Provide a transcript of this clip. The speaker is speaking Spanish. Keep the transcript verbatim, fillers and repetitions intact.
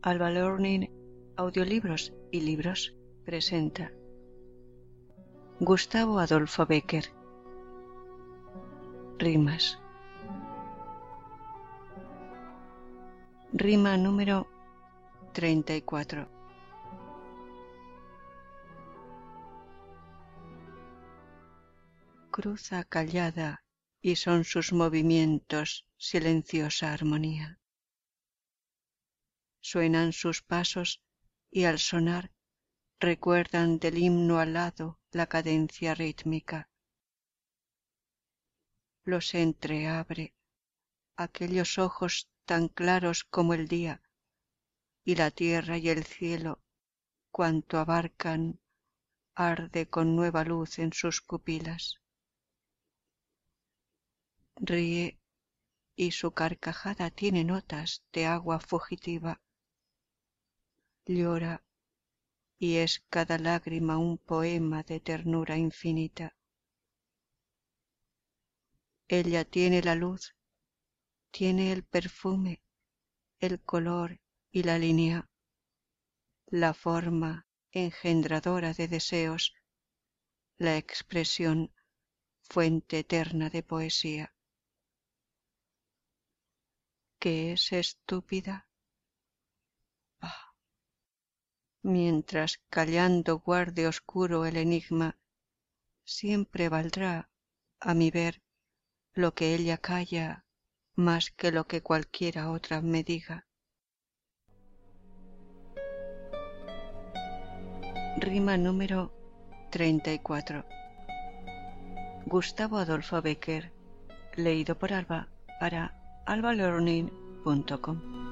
Alba Learning Audiolibros y Libros presenta Gustavo Adolfo Bécquer. Rimas. Rima número treinta y cuatro. Cruza callada y son sus movimientos silenciosa armonía. Suenan sus pasos y al sonar recuerdan del himno alado la cadencia rítmica. Los entreabre aquellos ojos tan claros como el día, y la tierra y el cielo, cuanto abarcan, arde con nueva luz en sus pupilas. Ríe y su carcajada tiene notas de agua fugitiva. Llora y es cada lágrima un poema de ternura infinita. Ella tiene la luz, tiene el perfume, el color y la línea, la forma engendradora de deseos, la expresión fuente eterna de poesía. ¿Qué es estúpida? Ah. Mientras callando guarde oscuro el enigma, siempre valdrá, a mi ver, lo que ella calla más que lo que cualquiera otra me diga. Rima número treinta y cuatro. Gustavo Adolfo Bécquer, leído por Alba para alba learning punto com.